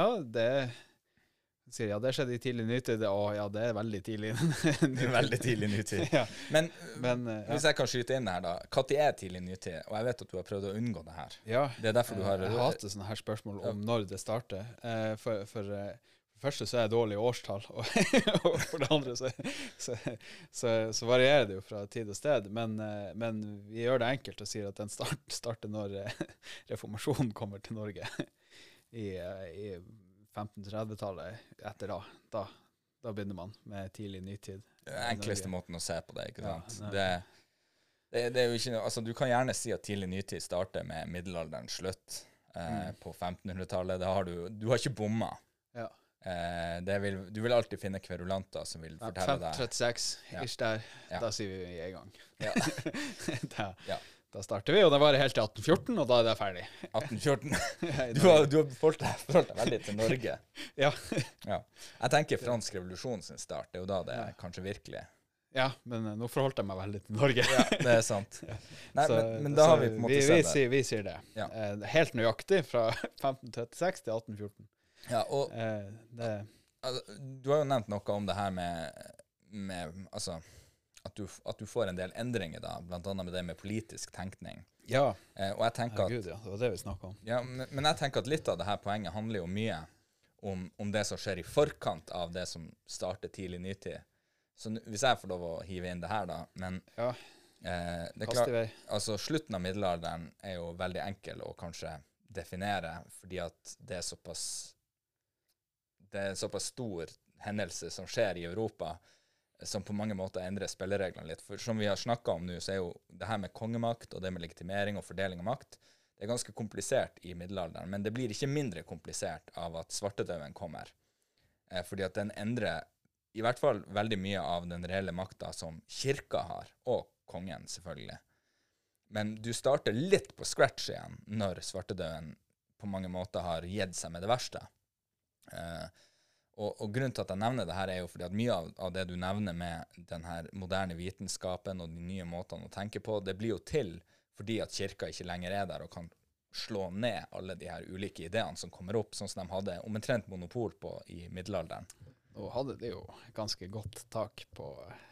det skjedde i tidlig nytid. Det er veldig tidlig. Det er veldig tidlig nytid. Men hvis jeg kan skyte inn det her da, hva er tidlig nytid? Og jeg vet at du har prøvd å unngå det her. Ja, det er derfor du har... Jeg hater sånne her spørsmål om når det starter. For første så er det dårlig årstall, og for det andre så varierer det jo fra tid og sted, men vi gjør det enkelt og sier at den starter når reformasjonen kommer til Norge i 1530-tallet. Etter da begynner man med tidlig nytid. Den enkleste måten å se på det, ikke sant? Det er jo ikke noe, altså du kan gjerne si at tidlig nytid starter med middelalderens slutt på 1500-tallet. Du har ikke bomma. Ja. Du vil alltid finne kverulanter som vil fortelle deg 1536, ish der, da sier vi i gang. Ja. Da starter vi, og det varer helt til 1814, og da er det ferdig. 1814? Du har forholdt deg veldig til Norge. Ja. Jeg tenker fransk revolusjon sin start, det er jo da det er kanskje virkelig. Ja, men nå forholdt jeg meg veldig til Norge. Ja, det er sant. Nei, men da har vi på en måte sett det. Vi sier det. Ja. Helt nøyaktig fra 1536 til 1814. Ja, og altså, du har jo nevnt noe om det her med altså, at du får en del endringer da, blant annet med det med politisk tenkning. Ja, og jeg tenker at, Gud, ja, det var det vi snakket om. Ja, men jeg tenker at litt av det her poenget handler jo mye om det som skjer i forkant av det som starter tidlig nytid. Så hvis jeg får lov å hive inn det her da, men det er klart, altså slutten av middelalderen er jo veldig enkel å kanskje definere, fordi at det er såpass stor hendelse som skjer i Europa, som på mange måter endrer spillereglene litt. For som vi har snakket om nå, så er jo det her med kongemakt, og det med legitimering og fordeling av makt, det er ganske komplisert i middelalderen, men det blir ikke mindre komplisert av at svartedauden kommer. Fordi at den endrer i hvert fall veldig mye av den reelle makta som kirka har, og kongen selvfølgelig. Men du starter litt på scratch igjen når svartedauden på mange måter har gitt seg med det verste. Og grunnen til at jeg nevner det her er jo fordi at mye av det du nevner med den her moderne vitenskapen og de nye måtene å tenke på, det blir jo til fordi at kirka ikke lenger er der og kan slå ned alle de her ulike ideene som kommer opp, sånn som de hadde omtrent monopol på i middelalderen. Og hadde det jo ganske godt tak på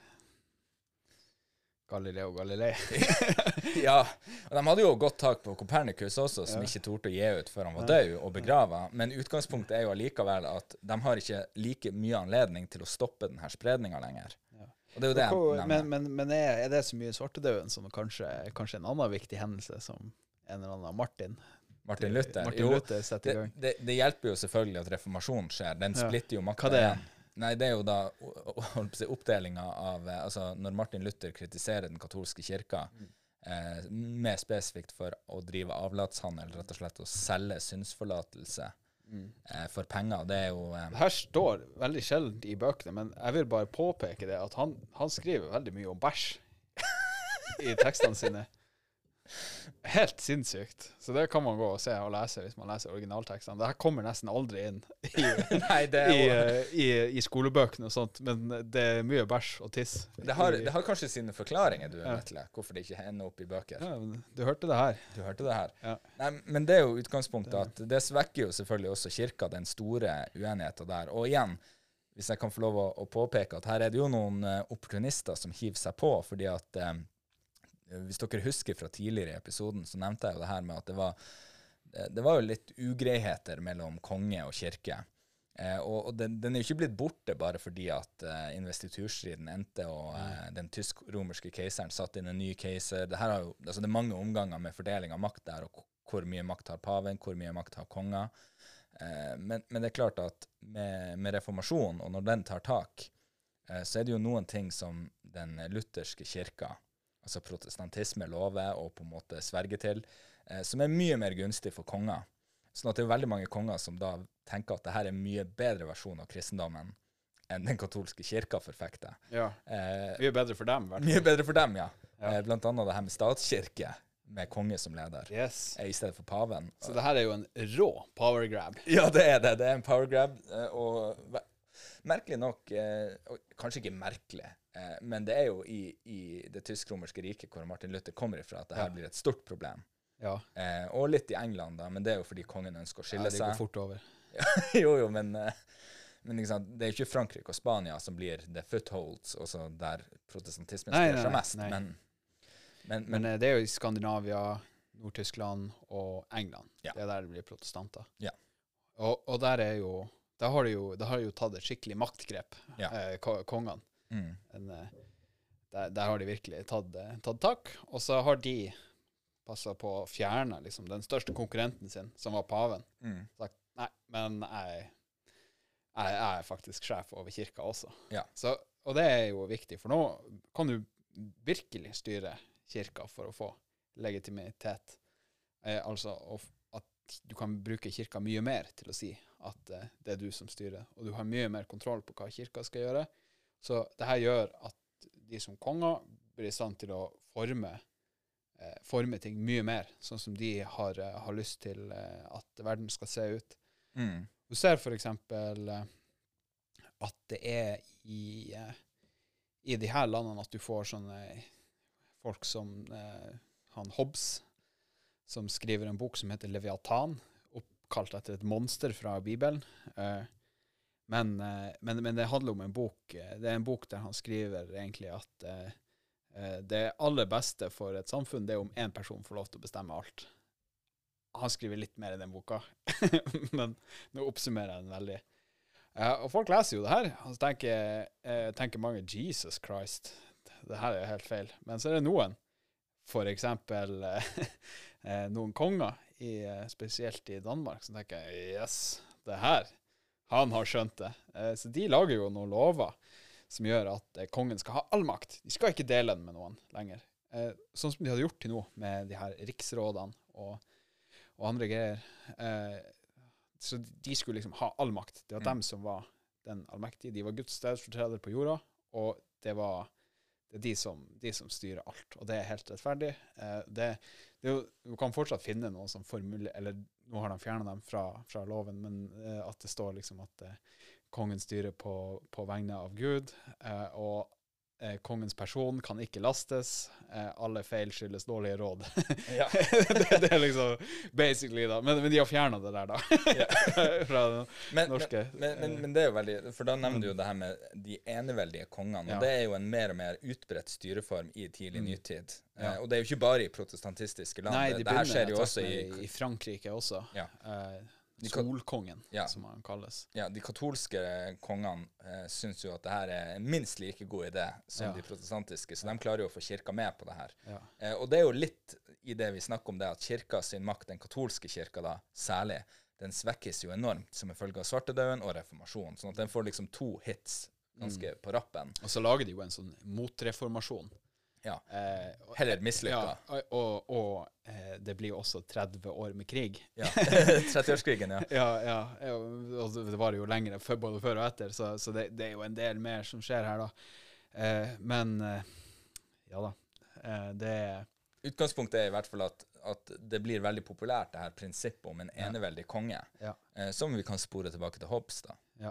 Galileo Galilei. Ja, og de hadde jo godt tak på Copernicus også, som ikke torde å gi ut før han var død og begravet. Men utgangspunktet er jo allikevel at de har ikke like mye anledning til å stoppe denne spredningen lenger. Ja. Og det er jo det jeg nevner. Men er det så mye svartedauden som kanskje en annen viktig hendelse som en eller annen Martin Luther setter i gang? Det hjelper jo selvfølgelig at reformasjonen skjer. Den splitter jo makta igjen. Nei, det er jo da oppdelinga av altså når Martin Luther kritiserer den katolske kirka mer spesifikt for å drive avlatshandel, rett og slett å selge synsforlatelse for penger. Det er jo det her står veldig sjelden i bøkene, men jeg vil bare påpeke det at han skriver veldig mye om bæsj i tekstene sine. Helt sinnssykt. Så det kan man gå og se og lese hvis man leser originaltekstene. Det her kommer nesten aldri inn i skolebøkene og sånt, men det er mye bæsj og tiss. Det har kanskje sine forklaringer, Vetle, hvorfor det ikke ender opp i bøker. Ja, du hørte det her. Ja. Nei, men det er jo utgangspunktet at det svekker jo selvfølgelig også kirka, den store uenigheten der. Og igjen, hvis jeg kan få lov å påpeke at her er det jo noen opportunister som hiver seg på, fordi at hvis dere husker fra tidligere i episoden, så nevnte jeg jo det her med at det var jo litt ugreiheter mellom konge og kirke. Og den er jo ikke blitt borte bare fordi at investiturstriden endte, og den tysk-romerske keiseren satt inn en ny keiser. Det er mange omganger med fordeling av makt der, og hvor mye makt har paven, hvor mye makt har konger. Men det er klart at med reformasjonen, og når den tar tak, så er det jo noen ting som den lutherske kirka, altså protestantisme, lover og på en måte sverge til, som er mye mer gunstig for konger. Sånn at det er veldig mange konger som da tenker at dette er en mye bedre versjon av kristendommen enn den katolske kirka forfekter. Ja, mye bedre for dem. Mye bedre for dem, ja. Blant annet det her med statskirke, med konge som leder, i stedet for paven. Så det her er jo en rå power grab. Ja, det er det. Det er en power grab, og merkelig nok, kanskje ikke merkelig, men det er jo i det tysk-romerske riket hvor Martin Luther kommer ifra at det her blir et stort problem. Ja. Og litt i England da, men det er jo fordi kongen ønsker å skille seg. Ja, det går fort over. jo, men ikke sant, det er jo ikke Frankrike og Spania som blir the footholds, også der protestantismen står seg mest. Men det er jo i Skandinavia, Nord-Tyskland og England. Ja. Det er der det blir protestanter. Ja. Og der er jo da har de jo tatt et skikkelig maktgrep, kongene. Der har de virkelig tatt tak, og så har de passet på å fjerne liksom, den største konkurrenten sin, som var paven. Sagt, nei, men jeg er faktisk sjef over kirka også. Så, og det er jo viktig, for nå kan du virkelig styre kirka for å få legitimitet. Altså at du kan bruke kirka mye mer til å si at det er du som styrer, og du har mye mer kontroll på hva kirka skal gjøre. Så det her gjør at de som konger blir i stand til å forme ting mye mer, sånn som de har lyst til at verden skal se ut. Du ser for eksempel at det er i de her landene at du får sånne folk som han Hobbes, som skriver en bok som heter Leviathan, oppkalt etter et monster fra Bibelen. Men det handler om en bok. Det er en bok der han skriver egentlig at det aller beste for et samfunn, det er om en person får lov til å bestemme alt. Han skriver litt mer i den boka, men nå oppsummerer jeg den veldig. Og folk leser jo det her, og så tenker mange, Jesus Christ, det her er helt feil. Men så er det noen, for eksempel noen konger, spesielt i Danmark, som tenker, yes, det her, han har skjønt det. Så de lager jo noen lover som gjør at kongen skal ha all makt. De skal ikke dele den med noen lenger. Sånn som de hadde gjort til nå, med de her riksrådene og andre greier. Så de skulle liksom ha all makt. Det var dem som var den allmektige. De var Guds stedsfortreder på jorda, og det er de som styrer alt. Og det er helt rettferdig. Du kan fortsatt finne noen som eller nå har de fjernet dem fra loven, men at det står liksom at kongen styrer på vegne av Gud, og kongens person kan ikke lastes, alle feil skyldes dårlige råd. det er liksom basically da, men de har fjernet det der da fra norske. Men det er jo veldig, for da nevner du jo det her med de eneveldige kongene, og det er jo en mer og mer utbredt styreform i tidlig nytid. Og det er jo ikke bare i protestantiske land. Nei, det her skjer jo også i Frankrike også. Solkongen, som han kalles. Ja, de katolske kongene synes jo at det her er en minst like god idé som de protestantiske, så de klarer jo å få kirka med på det her. Og det er jo litt i det vi snakker om det, at kirka sin makt, den katolske kirka da, særlig, den svekkes jo enormt som en følge av svartedauden og reformasjon, sånn at den får liksom 2 hits ganske på rappen. Og så lager de jo en sånn motreformasjon. Heller mislykka. Og det blir jo også 30 år med krig. 30-årskrigen, og det var jo lengre både før og etter, så det er jo en del mer som skjer her da. Men det utgangspunktet er i hvert fall at det blir veldig populært det her prinsippet om en eneveldig konge, som vi kan spore tilbake til Hobbes da.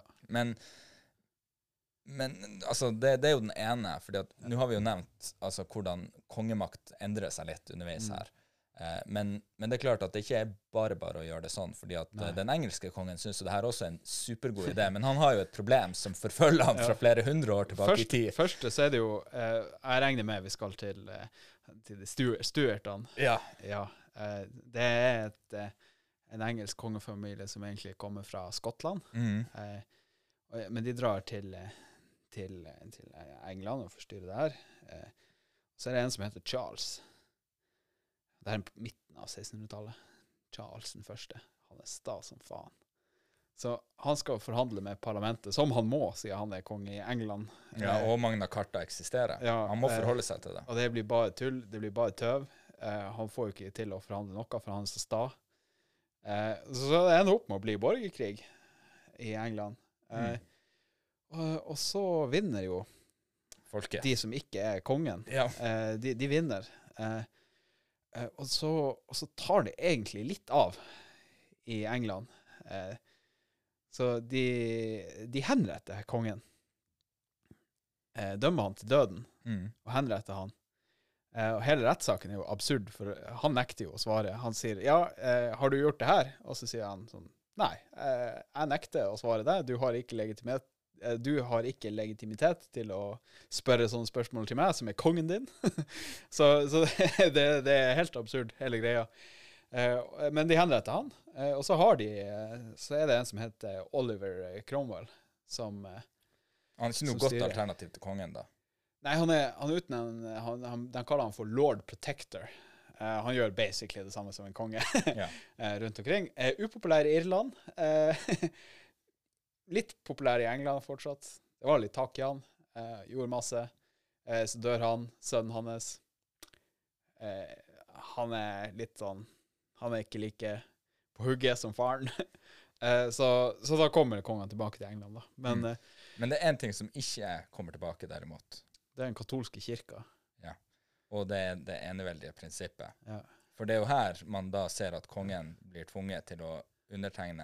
Men altså, det er jo den ene, fordi at nå har vi jo nevnt altså, hvordan kongemakt endrer seg litt underveis her. Men det er klart at det ikke er bare å gjøre det sånn, fordi at den engelske kongen synes jo det her også er en supergod idé, men han har jo et problem som forfølger han fra flere hundre år tilbake i tid. Først så er det jo, jeg regner med vi skal til Stuartene. Det er en engelsk kongefamilie som egentlig kommer fra Skottland, men de drar til England og forstyrre det her. Så er det en som heter Charles. Det er på midten av 1600-tallet. Charles den første. Han er sta som faen. Så han skal forhandle med parlamentet, som han må, siden han er konge i England. Og Magna Carta eksisterer. Han må forholde seg til det. Og det blir bare tull, det blir bare tøv. Han får jo ikke til å forhandle noe, for han er så sta. Så det ender opp med å bli borgerkrig i England. Og så vinner jo folket. De som ikke er kongen. De vinner. Og så tar det egentlig litt av i England. Så de henretter kongen. Dømmer han til døden og henretter han. Og hele rettssaken er jo absurd, for han nekter jo å svare. Han sier, har du gjort det her? Og så sier han sånn, nei, jeg nekter å svare det. Du har ikke legitimitet til å spørre sånne spørsmål til meg, som er kongen din. så det er helt absurd, hele greia. Men de henretter han. Og så har de, så er det en som heter Oliver Cromwell, som Han er ikke noe godt alternativ til kongen, da. Nei, han er uten de kaller han for Lord Protector. Han gjør basically det samme som en konge rundt omkring. Upopulær i Irland. Litt populær i England fortsatt. Det var litt tak i han. Gjorde masse. Så dør han, sønnen hans. Han er litt sånn, han er ikke like på hugget som faren. Så da kommer kongen tilbake til England, da. Men det er en ting som ikke kommer tilbake derimot. Det er den katolske kirka. Ja, og det er det eneveldige prinsippet. Ja. For det er jo her man da ser at kongen blir tvunget til å undertegne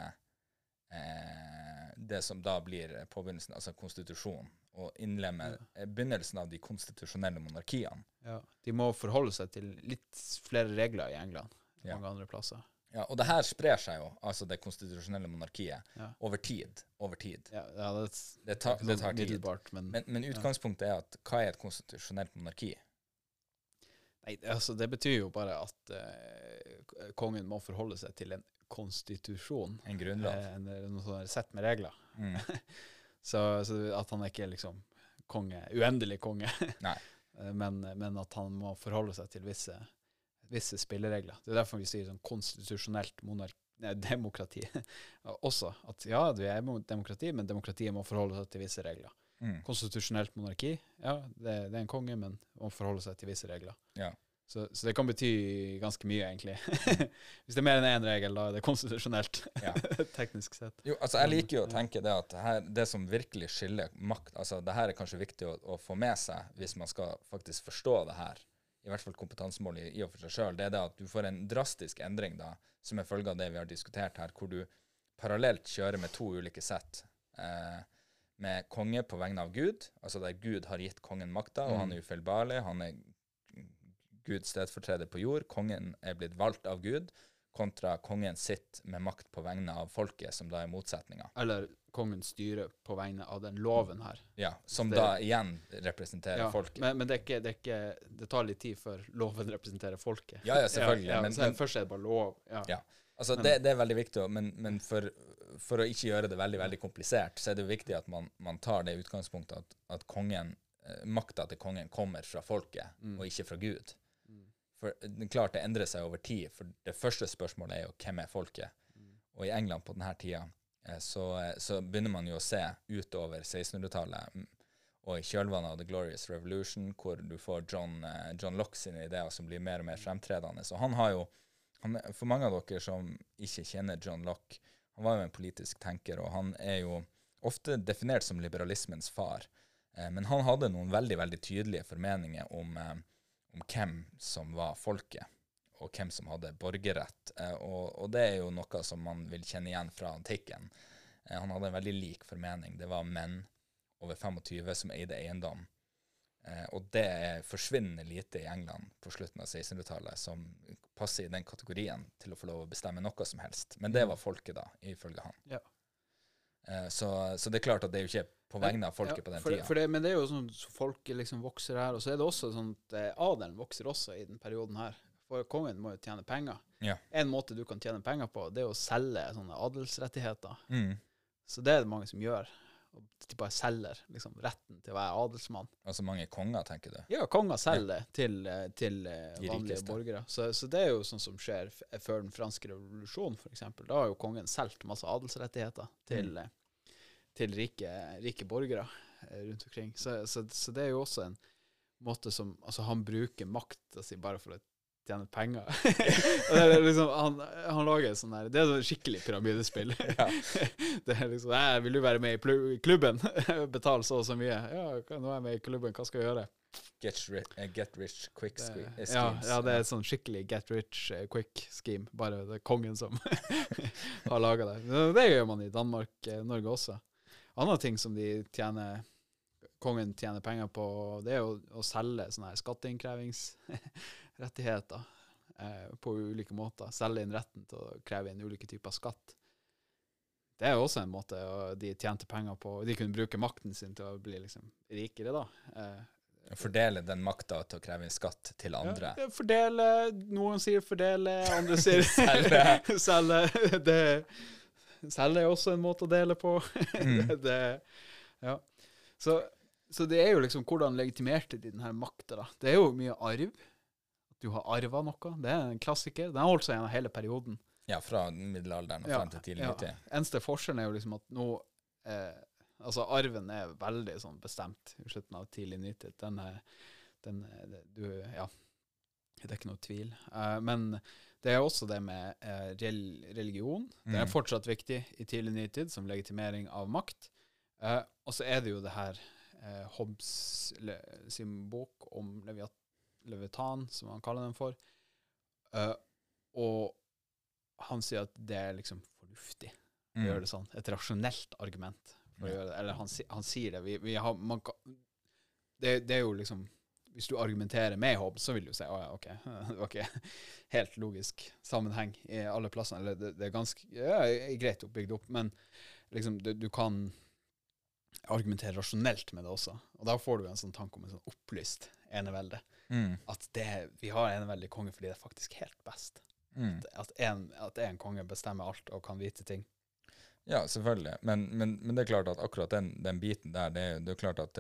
det som da blir påbegynnelsen, altså konstitusjon, og innlemme begynnelsen av de konstitusjonelle monarkiene. Ja, de må forholde seg til litt flere regler i England enn mange andre plasser. Ja, og det her sprer seg jo, altså det konstitusjonelle monarkiet, over tid. Ja, det tar tid. Men ja. Utgangspunktet er at hva er et konstitusjonelt monarki? Nei, altså det betyr jo bare at kongen må forholde seg til en konstitusjon. En grunnlov. Noe sånt sett med regler. så at han ikke er liksom konge, uendelig konge. Nei. men at han må forholde seg til visse spilleregler. Det er derfor vi sier sånn konstitusjonelt demokrati. Også at ja, vi er mot demokrati, men demokratiet må forholde seg til visse regler. Konstitusjonelt monarki, ja, det er en konge, men må forholde seg til visse regler. Ja. Så det kan bety ganske mye, egentlig. Hvis det er mer enn en regel, da er det konstitusjonelt, teknisk sett. Jo, altså jeg liker jo å tenke det at det som virkelig skiller makt, altså det her er kanskje viktig å få med seg hvis man skal faktisk forstå det her, i hvert fall kompetansemål i og for seg selv, det er det at du får en drastisk endring da, som er følge av det vi har diskutert her, hvor du parallelt kjører med to ulike sett, med konge på vegne av Gud, altså der Gud har gitt kongen makta, og han er ufeilbarlig, han er Guds stedfortreder på jord, kongen er blitt valgt av Gud, kontra kongen sitt med makt på vegne av folket, som da er motsetninga. Eller kongen styrer på vegne av den loven her. Ja, som da igjen representerer folket. Men det er ikke, det tar litt tid før loven representerer folket. Ja, selvfølgelig. Men først er det bare lov. Ja. Altså det er veldig viktig, men for å ikke gjøre det veldig, veldig komplisert, så er det jo viktig at man tar det utgangspunktet at kongen, makta til kongen kommer fra folket, og ikke fra Gud. For det er klart det endrer seg over tid, for det første spørsmålet er jo hvem er folket? Og i England på denne tida, så begynner man jo å se utover 1600-tallet, og i kjølvannet av The Glorious Revolution, hvor du får John Locke sine ideer som blir mer og mer fremtredende. Så han har jo, for mange av dere som ikke kjenner John Locke, han var jo en politisk tenker, og han er jo ofte definert som liberalismens far. Men han hadde noen veldig, veldig tydelige formeninger om hvem som var folket, og hvem som hadde borgerrett. Og det er jo noe som man vil kjenne igjen fra antikken. Han hadde en veldig lik formening. Det var menn over 25 som eide eiendom. Og det er forsvinnende lite i England på slutten av 1600-tallet som passer i den kategorien til å få lov å bestemme noe som helst. Men det var folket da, ifølge han. Ja. Så det er klart at det er jo ikke på vegne av folket på den tida. Men det er jo sånn så folket liksom vokser her, og så er det også sånn at adelen vokser også i den perioden her. For kongen må jo tjene penger. Ja. En måte du kan tjene penger på, det er å selge sånne adelsrettigheter. Så det er det mange som gjør. De bare selger liksom, retten til å være adelsmann. Altså mange konger, tenker du? Ja, konger selger til vanlige borgere. Så det er jo sånn som skjer før den franske revolusjonen, for eksempel. Da har jo kongen selgt masse adelsrettigheter til rike borgere rundt omkring. Så det er jo også en måte som, altså han bruker makta si bare for å tjene penger. Og det er liksom, han lager sånn her, det er sånn skikkelig pyramidespill. Det er liksom, vil du være med i klubben? Betal så og så mye. Ja, nå er jeg med i klubben, hva skal jeg gjøre? Get rich quick schemes. Ja, det er sånn skikkelig get rich quick scheme, bare det er kongen som har laget det. Det gjør man i Danmark, Norge også. Andre ting som kongen tjener penger på, det er jo å selge sånne her skatteinnkrevingsrettigheter på ulike måter. Selge inn retten til å kreve inn ulike typer skatt. Det er jo også en måte de tjente penger på. De kunne bruke makten sin til å bli liksom rikere da. Fordele den makta til å kreve inn skatt til andre. Ja, fordele, noen sier fordele, andre sier Selge. selge. Selge er også en måte å dele på. Ja. Så det er jo liksom hvordan legitimerte de denne makta da. Det er jo mye arv. At du har arvet noe. Det er en klassiker. Den har holdt seg gjennom hele perioden. Ja, fra middelalderen og frem til tidlig 90. Eneste forskjellen er jo liksom at nå altså arven er veldig sånn bestemt i slutten av tidlig 90. Det er ikke noe tvil. Men det er også det med religion. Det er fortsatt viktig i tidlig 90 som legitimering av makt. Og så er det jo det her Hobbes sin bok om Leviathan, som han kaller den for. Og han sier at det er liksom fornuftig å gjøre det sånn. Et rasjonelt argument for å gjøre det. Eller han sier det. Det er jo liksom, hvis du argumenterer med Hobbes, så vil du si, ok, det var ikke helt logisk sammenheng i alle plassene. Eller det er ganske greit oppbygd opp, men liksom, du kan argumentere rasjonelt med det også. Og da får du en sånn tanke om en sånn opplyst enevelde. At vi har enevelde i konge fordi det er faktisk helt best. At en konge bestemmer alt og kan vite ting. Ja, selvfølgelig. Men det er klart at akkurat den biten der, det er jo klart at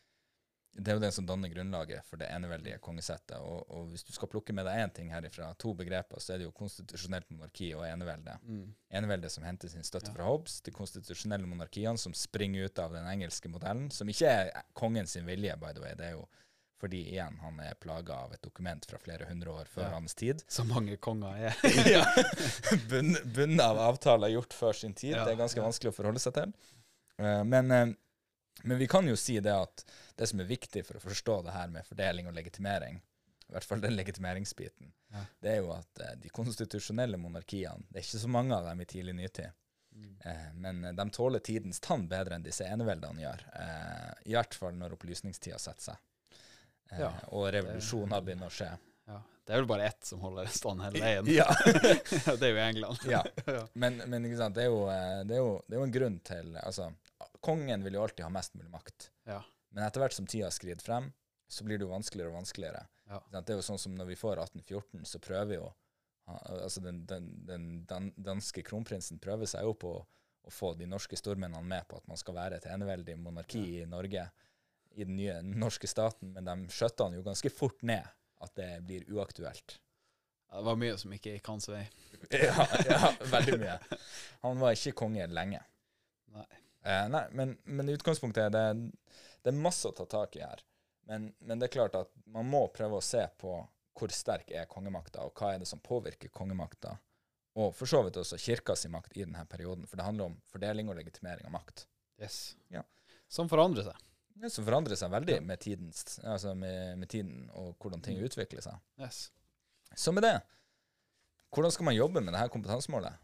det er jo den som danner grunnlaget for det eneveldige kongesettet. Og hvis du skal plukke med deg en ting herifra, 2 begreper, så er det jo konstitusjonelt monarki og enevelde. Enevelde som henter sin støtte fra Hobbes, de konstitusjonelle monarkiene som springer ut av den engelske modellen, som ikke er kongens vilje, by the way. Det er jo fordi igjen han er plaget av et dokument fra flere 100 år før hans tid. Så mange konger er. Ja, bunnet av avtaler gjort før sin tid. Det er ganske vanskelig å forholde seg til. Men vi kan jo si det at det som er viktig for å forstå det her med fordeling og legitimering, i hvert fall den legitimeringsbiten, det er jo at de konstitusjonelle monarkiene, det er ikke så mange av dem i tidlig nytid, men de tåler tidens tann bedre enn disse eneveldene gjør. I hvert fall når opplysningstida setter seg. Og revolusjoner begynner å skje. Ja, det er vel bare ett som holder stand hele veien. Ja. Det er jo England. Ja, men ikke sant, det er jo en grunn til, altså, kongen vil jo alltid ha mest mulig makt. Ja. Men etter hvert som tida skrider frem, så blir det jo vanskeligere og vanskeligere. Ja. Det er jo sånn som når vi får 1814, så prøver jo, altså den danske kronprinsen prøver seg jo på å få de norske stormennene med på at man skal være et eneveldig monarki i Norge, i den nye norske staten, men de skjøtte han jo ganske fort ned at det blir uaktuelt. Ja, det var mye som ikke gikk hans vei. ja, veldig mye. Han var ikke konge lenge. Nei. Nei, men i utgangspunktet det er masse å ta tak i her. Men det er klart at man må prøve å se på hvor sterk er kongemakta, og hva er det som påvirker kongemakta, og for så vidt også kirkas makt i denne perioden, for det handler om fordeling og legitimering av makt. Yes. Ja. Som forandrer seg. Det som forandrer seg veldig med tiden og hvordan ting utvikler seg. Yes. Så med det, hvordan skal man jobbe med dette kompetansemålet?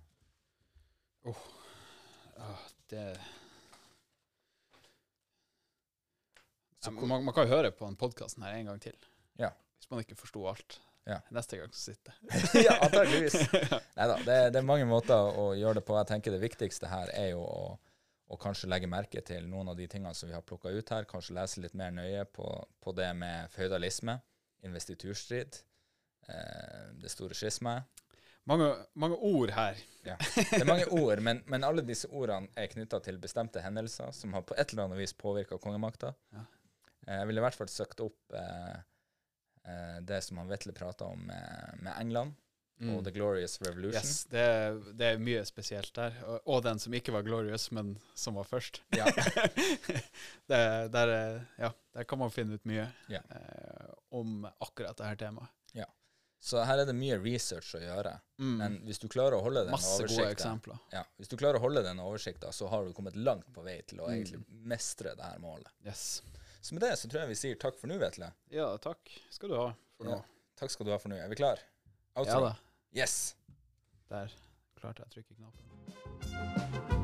Man kan jo høre på en podcasten her en gang til. Ja. Hvis man ikke forstod alt. Ja. Neste gang så sitter Ja, antageligvis. Neida, det er mange måter å gjøre det på. Jeg tenker det viktigste her er jo å kanskje legge merke til noen av de tingene som vi har plukket ut her, kanskje lese litt mer nøye på det med feudalisme, investiturstrid, det store skismet. Mange ord her. Ja, det er mange ord, men alle disse ordene er knyttet til bestemte hendelser som har på et eller annet vis påvirket kongemakta. Ja. Jeg ville i hvert fall søkt opp det som han Vetle pratet om med England, og The Glorious Revolution. Yes, det er mye spesielt der. Og den som ikke var glorious, men som var først. Ja. Der kan man finne ut mye om akkurat dette temaet. Ja. Så her er det mye research å gjøre. Men hvis du klarer å holde den oversikten... Masse gode eksempler. Ja, hvis du klarer å holde den oversikten, så har du kommet langt på vei til å egentlig mestre det her målet. Yes. Så med det så tror jeg vi sier takk for nå, Vetle. Ja, takk skal du ha for nå. Takk skal du ha for nå. Er vi klar? Outro. Ja da. Yes. Der klarte jeg å trykke knappen.